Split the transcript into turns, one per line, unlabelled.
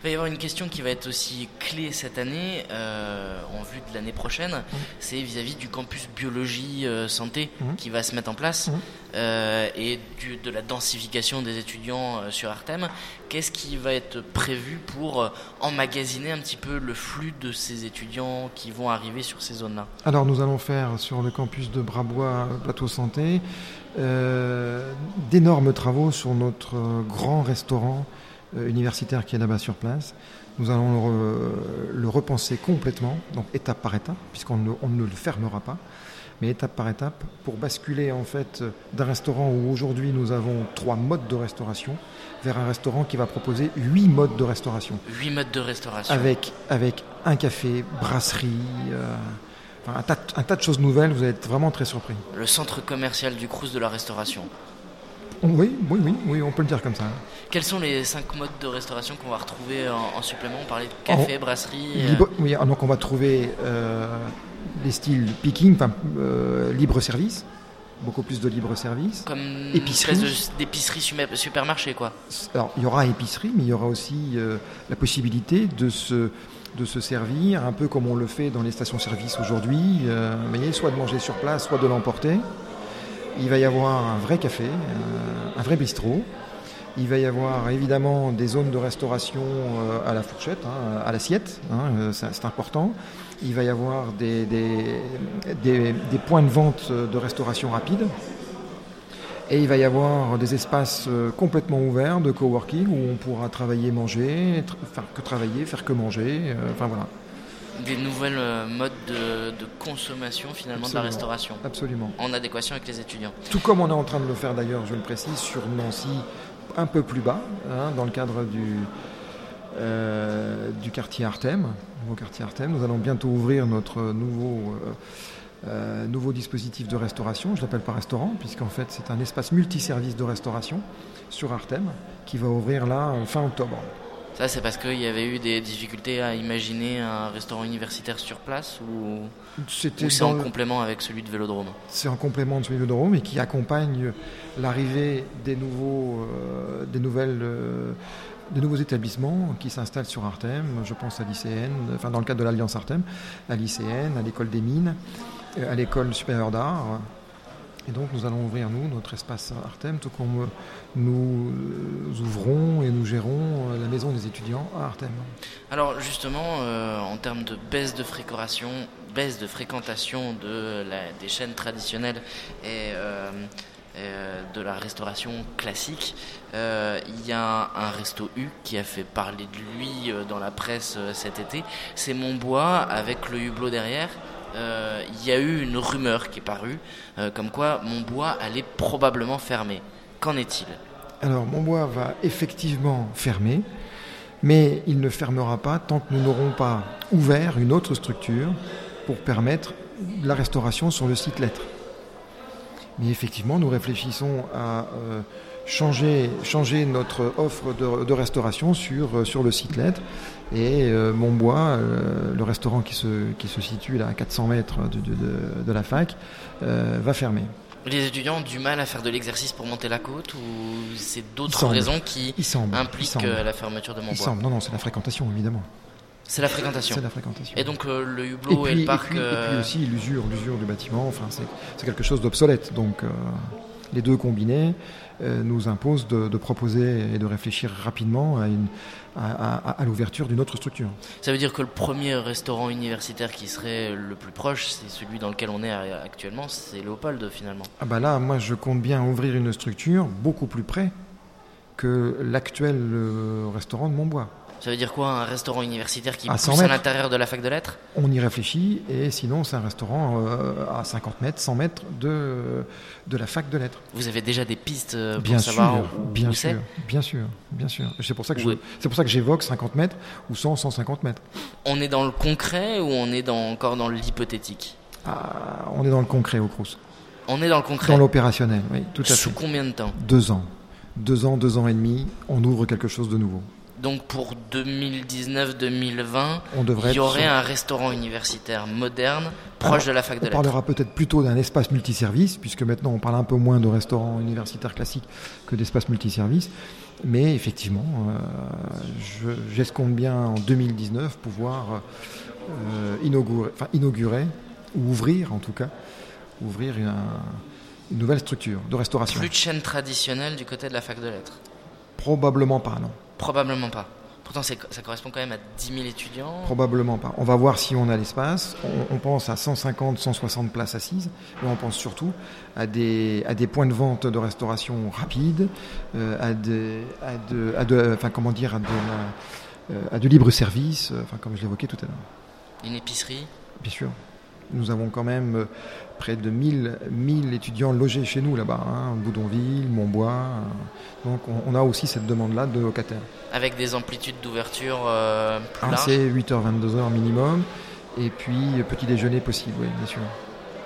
va y avoir une question qui va être aussi clé cette année, en vue de l'année prochaine, c'est vis-à-vis du campus biologie santé qui va se mettre en place et de la densification des étudiants sur Artem. Qu'est-ce qui va être prévu pour emmagasiner un petit peu le flux de ces étudiants qui vont arriver sur ces zones-là?
Alors nous allons faire sur le campus de Brabois, plateau santé, d'énormes travaux sur notre grand restaurant universitaire qui est là-bas sur place. Nous allons le repenser complètement, donc étape par étape, puisqu'on ne le fermera pas, mais étape par étape, pour basculer en fait d'un restaurant où aujourd'hui nous avons 3 modes de restauration, vers un restaurant qui va proposer 8 modes de restauration.
8 modes de restauration.
Avec un café, brasserie, un tas de choses nouvelles, vous allez être vraiment très surpris.
Le centre commercial du Crous de la restauration.
Oui, on peut le dire comme ça.
Quels sont les 5 modes de restauration qu'on va retrouver en supplément? On parlait de café, brasserie...
Oui, donc on va trouver les styles picking, libre service, beaucoup plus de libre service.
Comme
épicerie.
Une espèce d'épicerie supermarché, quoi.
Alors, il y aura épicerie, mais il y aura aussi la possibilité de se servir, un peu comme on le fait dans les stations-service aujourd'hui, soit de manger sur place, soit de l'emporter. Il va y avoir un vrai café, un vrai bistrot. Il va y avoir évidemment des zones de restauration à la fourchette, à l'assiette, c'est important. Il va y avoir des points de vente de restauration rapide. Et il va y avoir des espaces complètement ouverts de coworking où on pourra travailler, manger, faire que manger, voilà.
Des nouvelles modes de consommation finalement. Absolument. De la restauration.
Absolument.
En adéquation avec les étudiants.
Tout comme on est en train de le faire d'ailleurs, je le précise, sur Nancy, un peu plus bas, dans le cadre du quartier Artem, nouveau quartier Artem. Nous allons bientôt ouvrir notre nouveau dispositif de restauration. Je l'appelle pas restaurant, puisqu'en fait c'est un espace multiservice de restauration sur Artem qui va ouvrir là fin octobre.
Ça, c'est parce qu'il y avait eu des difficultés à imaginer un restaurant universitaire sur place ou c'est en complément avec celui de Vélodrome? C'est
en complément de celui de Vélodrome et qui accompagne l'arrivée des nouveaux établissements qui s'installent sur Artem. Je pense à l'ICN, dans le cadre de l'Alliance Artem, à l'ICN, à l'École des Mines, à l'École supérieure d'art. Et donc nous allons ouvrir, notre espace Artem, tout comme nous ouvrons et nous gérons la maison des étudiants à Artem. Alors
justement, en termes de baisse de fréquentation des chaînes traditionnelles et de la restauration classique, il y a un resto U qui a fait parler de lui dans la presse cet été, c'est Montbois avec le hublot derrière. Il y a eu une rumeur qui est parue, comme quoi Montbois allait probablement fermer. Qu'en est-il?
Alors Montbois va effectivement fermer, mais il ne fermera pas tant que nous n'aurons pas ouvert une autre structure pour permettre la restauration sur le site Lettres. Mais effectivement, nous réfléchissons à changer notre offre de restauration sur le site Lettres. Et Montbois, le restaurant qui se situe là à 400 mètres de la fac, va fermer.
Les étudiants ont du mal à faire de l'exercice pour monter la côte ou c'est d'autres raisons qui impliquent la fermeture de Montbois?
Non, c'est la fréquentation évidemment.
C'est la fréquentation. Et donc le hublot et le parc...
Et puis aussi l'usure du bâtiment, c'est quelque chose d'obsolète. Donc les deux combinés nous imposent de proposer et de réfléchir rapidement à l'ouverture d'une autre structure.
Ça veut dire que le premier restaurant universitaire qui serait le plus proche, c'est celui dans lequel on est actuellement, c'est Léopold finalement.
Là, moi je compte bien ouvrir une structure beaucoup plus près que l'actuel restaurant de Montbois.
Ça veut dire quoi, un restaurant universitaire qui pousse à l'intérieur de la fac de lettres?
On y réfléchit, et sinon c'est un restaurant à 50 mètres, 100 mètres de la fac de lettres.
Vous avez déjà des pistes pour savoir où c'est?
Bien sûr. C'est pour ça que j'évoque 50 mètres ou 150 mètres.
On est dans le concret ou on est encore dans l'hypothétique?
On est dans le concret au Crous.
On est dans le concret?
Dans l'opérationnel, oui, tout à fait.
Sous combien de temps?
2 ans. 2 ans et demi, on ouvre quelque chose de nouveau.
Donc pour 2019-2020, il y aurait un restaurant universitaire moderne, proche de la fac de lettres.
On parlera peut-être plutôt d'un espace multiservice, puisque maintenant on parle un peu moins de restaurant universitaire classique que d'espace multiservice. Mais effectivement, j'escompte bien en 2019 pouvoir inaugurer, ou ouvrir en tout cas, une nouvelle structure de restauration.
Plus de chaîne traditionnelle du côté de la fac de lettres?
Probablement pas, non.
Probablement pas. Pourtant, ça correspond quand même à 10 000 étudiants.
Probablement pas. On va voir si on a l'espace. On pense à 150, 160 places assises, mais on pense surtout à des points de vente de restauration rapide, à de libre service, comme je l'évoquais tout à l'heure.
Une épicerie?
Bien sûr. Nous avons quand même près de 1000 étudiants logés chez nous là-bas, Boudonville, Montbois. Donc on a aussi cette demande-là de locataires.
Avec des amplitudes d'ouverture plus larges?
C'est 8h, 22h minimum. Et puis petit déjeuner possible, oui, bien sûr.